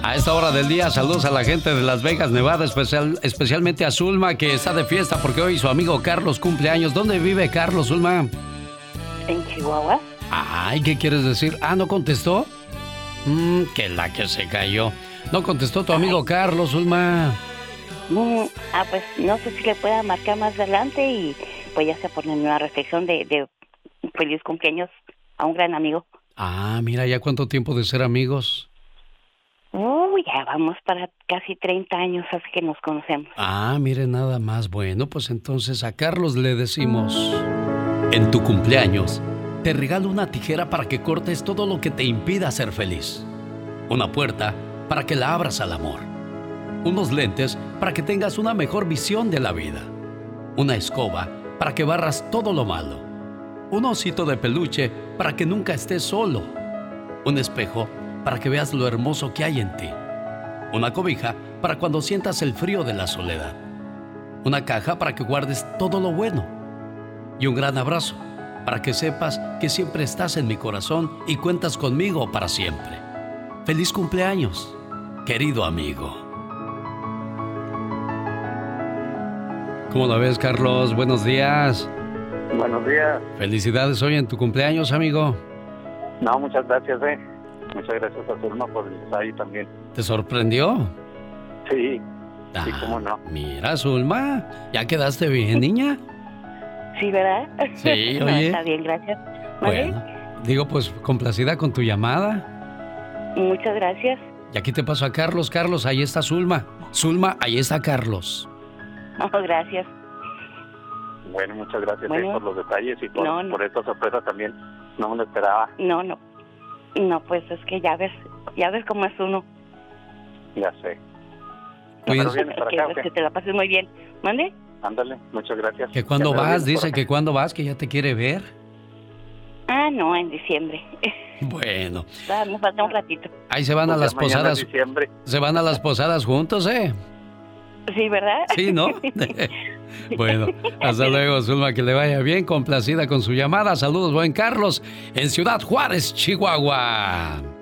A esta hora del día, saludos a la gente de Las Vegas, Nevada, especialmente a Zulma, que está de fiesta porque hoy su amigo Carlos cumple años. ¿Dónde vive Carlos, Zulma? En Chihuahua. Ay, ¿qué quieres decir? Ah, ¿no contestó? Que la que se cayó. No contestó tu amigo Carlos, Zulma. Pues no sé si le pueda marcar más adelante y pues ya se pone en una reflexión de feliz cumpleaños a un gran amigo. Ah, mira, ¿ya cuánto tiempo de ser amigos? Ya vamos para casi 30 años, así que nos conocemos. Ah, mire nada más. Bueno, pues entonces a Carlos le decimos: en tu cumpleaños, te regalo una tijera para que cortes todo lo que te impida ser feliz. Una puerta para que la abras al amor. Unos lentes para que tengas una mejor visión de la vida. Una escoba para que barras todo lo malo. Un osito de peluche para que nunca estés solo. Un espejo para que veas lo hermoso que hay en ti. Una cobija para cuando sientas el frío de la soledad. Una caja para que guardes todo lo bueno. Y un gran abrazo para que sepas que siempre estás en mi corazón y cuentas conmigo para siempre. ¡Feliz cumpleaños, querido amigo! ¿Cómo la ves, Carlos? Buenos días. Buenos días. Felicidades hoy en tu cumpleaños, amigo. No, muchas gracias, Muchas gracias a Zulma por el detalle también. ¿Te sorprendió? Sí, sí, cómo no. Mira, Zulma, ¿ya quedaste bien, niña? Sí, ¿verdad? Sí, No, oye. está bien, gracias. ¿Vale? Bueno, digo, pues complacida con tu llamada. Muchas gracias. Y aquí te paso a Carlos. Carlos, ahí está Zulma. Zulma, ahí está Carlos. Gracias. Bueno, muchas gracias por los detalles y por esta sorpresa también. No me lo esperaba. No, pues es que ya ves cómo es uno. Ya sé. Pero vienes para acá, que te la pases muy bien. ¿Mande? Ándale, muchas gracias. ¿Que cuándo vas? Dice que cuándo vas, que ya te quiere ver. No, en diciembre. Bueno. Nos falta un ratito. Ahí se van a las posadas. Se van a las posadas juntos, ¿eh? Sí, ¿verdad? Sí, ¿no? Bueno, hasta luego, Zulma, que le vaya bien, complacida con su llamada. Saludos, buen Carlos, en Ciudad Juárez, Chihuahua.